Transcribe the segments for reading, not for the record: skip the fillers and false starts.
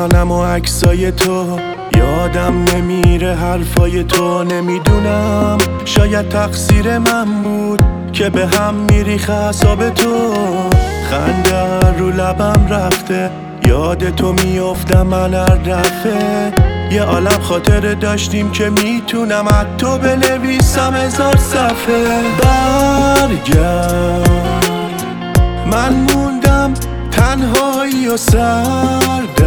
منم و عکسای تو، یادم نمیره حرفای تو. نمیدونم شاید تقصیر من بود که به هم میریخ اعصاب تو. خنده رو لبم رفته، یاد تو میافتم من هر دفعه. یه عالم خاطره داشتیم که میتونم حتی بنویسم 1000 صفحه. برگرد، من موندم تنهایی و سردرد.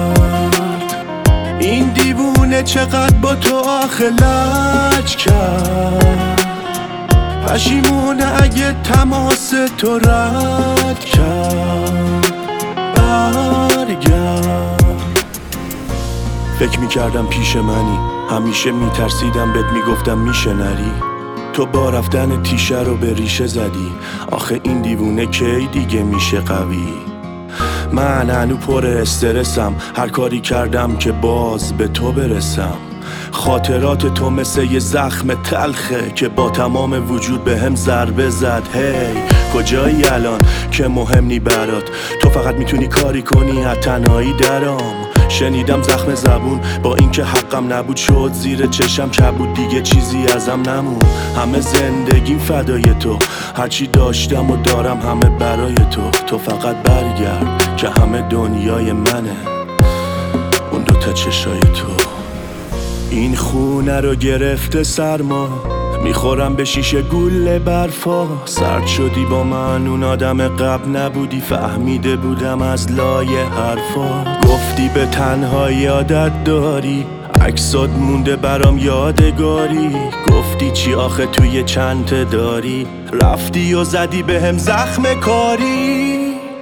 این دیوونه چقدر با تو آخه لج کرد. پشیمونه اگه تماس تو رد کرد. برگرد. فکر میکردم پیش منی، همیشه میترسیدم بهت میگفتم میشه نری. تو با رفتن تیشه رو به ریشه زدی. آخه این دیوونه کی دیگه میشه قوی؟ من هنو پر استرسم، هر کاری کردم که باز به تو برسم. خاطرات تو مثل یه زخم تلخه که با تمام وجود به هم ضربه زد. هی کجایی الان که مهم نی برات؟ تو فقط میتونی کاری کنی از تنهایی درام. شنیدم زخم زبون با اینکه حقم نبود شد زیر چشم کبود. دیگه چیزی ازم نمون، همه زندگیم فدای تو. هرچی داشتم و دارم همه برای تو. تو فقط برگرد که همه دنیای منه، اون دوتا چشای تو. این خونه رو گرفته سرما، میخورم به شیشه گل برفا. سرد شدی با من، اون آدم قبل نبودی. فهمیده بودم از لایه حرفا. گفتی به تنهایی عادت داری، عکسات مونده برام یادگاری. گفتی چی آخه توی چنته داری، رفتی و زدی به هم زخم کاری.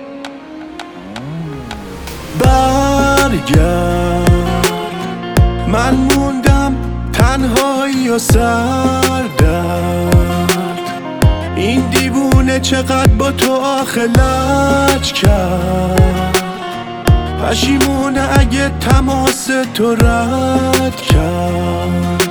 برگرد، من موندم تنهایی و سردرد. این دیوونه چقدر با تو آخه لج کرد. پشیمونه اگه تماس تو رد کرد.